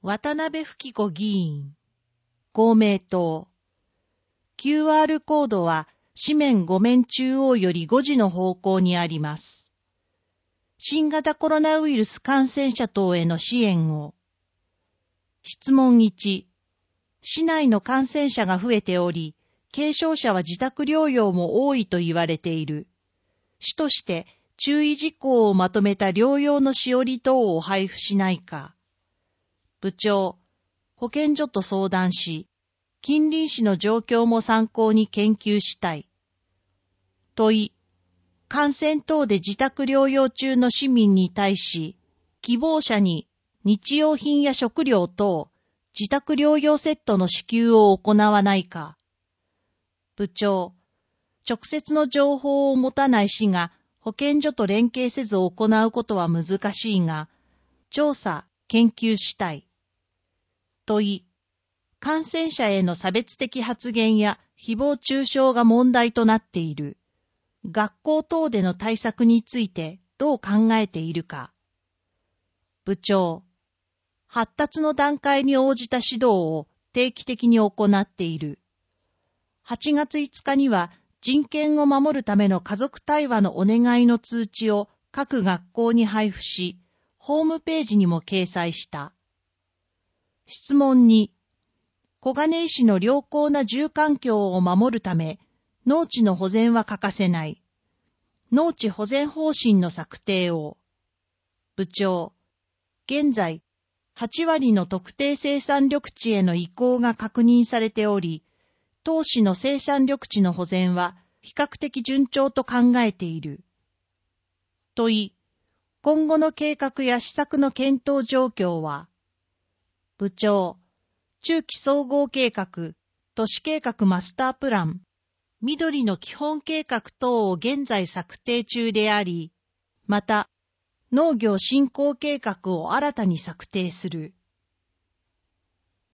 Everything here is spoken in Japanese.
渡辺富子議員、公明党。QR コードは紙面5面中央より5時の方向にあります。新型コロナウイルス感染者等への支援を。質問1。市内の感染者が増えており、軽症者は自宅療養も多いと言われている。市として注意事項をまとめた療養のしおり等を配布しないか。部長、保健所と相談し、近隣市の状況も参考に研究したい。問い、感染等で自宅療養中の市民に対し、希望者に日用品や食料等、自宅療養セットの支給を行わないか。部長、直接の情報を持たない市が保健所と連携せず行うことは難しいが、調査、研究したい。問い、感染者への差別的発言や誹謗中傷が問題となっている。学校等での対策についてどう考えているか。部長、発達の段階に応じた指導を定期的に行っている。8月5日には人権を守るための家族対話のお願いの通知を各学校に配布し、ホームページにも掲載した。質問2、小金井市の良好な住環境を守るため、農地の保全は欠かせない。農地保全方針の策定を。部長、現在、8割の特定生産緑地への移行が確認されており、当市の生産緑地の保全は比較的順調と考えている。問い、今後の計画や施策の検討状況は。部長、中期総合計画、都市計画マスタープラン、緑の基本計画等を現在策定中であり、また、農業振興計画を新たに策定する。